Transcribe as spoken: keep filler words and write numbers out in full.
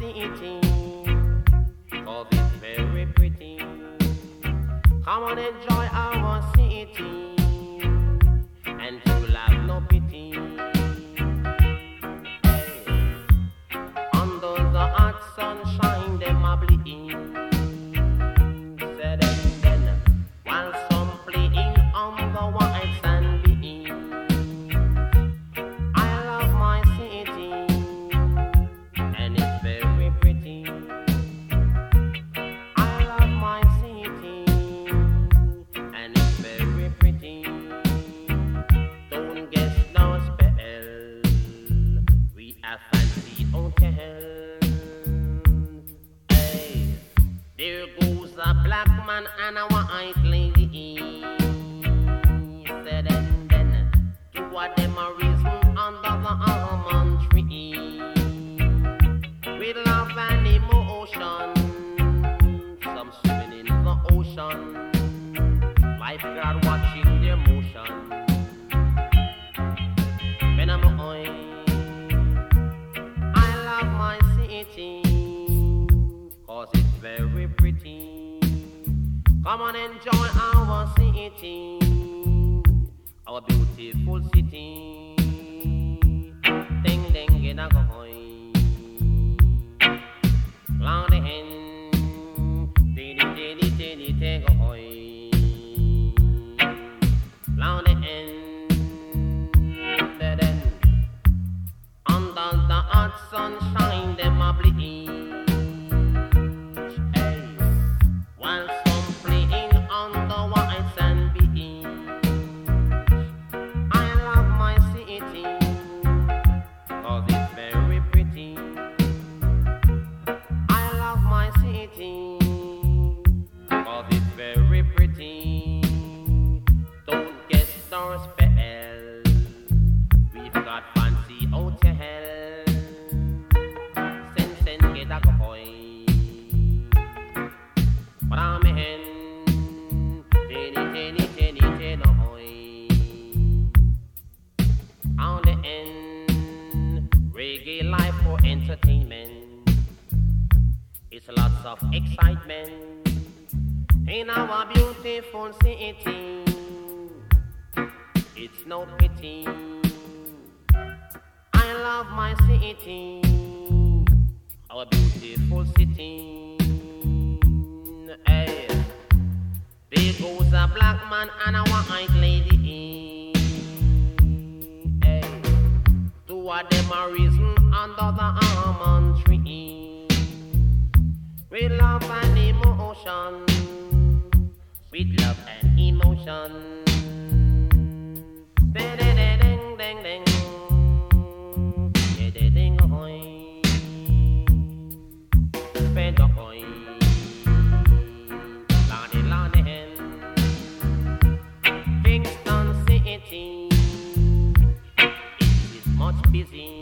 city, cause it's very pretty. Come on, enjoy our city, and you will have no pity. Hey. Under the hot sunshine, them a bleeding. Said and then, while some playing on the white sand being. I love my city, and it's very pretty. I love my city, and it's very pretty. Don't guess no spell, we have fancy hotels. Hey, there goes a black man and a white lady. Said and then, two of them are risen under the almond tree. With love and emotion, some swimming in the ocean, lifeguard watching their motion. When I'm away, I love my city, cause it's very pretty. Come on, enjoy our city, our beautiful city. Ding ding get a go. Long the hen, diddy diddy diddy take a hoy. Long the hen, dead end. Under the hot sunshine, them a bleach. Hey, while some playing on the white sand beach. I love my city, cause it's very pretty. I love my city, cause it's very pretty. Don't get no spell, we've got fancy hotels. Send, send, get a coin. But I'm a hen, tenny, tenny, tenny, tenny, hoy. On the end, reggae life for entertainment. It's lots of excitement in our beautiful city. It's no pity. I love my city, our beautiful city. Hey, there goes a black man and a white lady. Hey, two of them are risen under the almond tree. With love and emotion, with love and emotion. Ding ding ding ding ding, ding ding ding hoy, spend a coin, lordy lordy hen, Kingston City, it is much busy.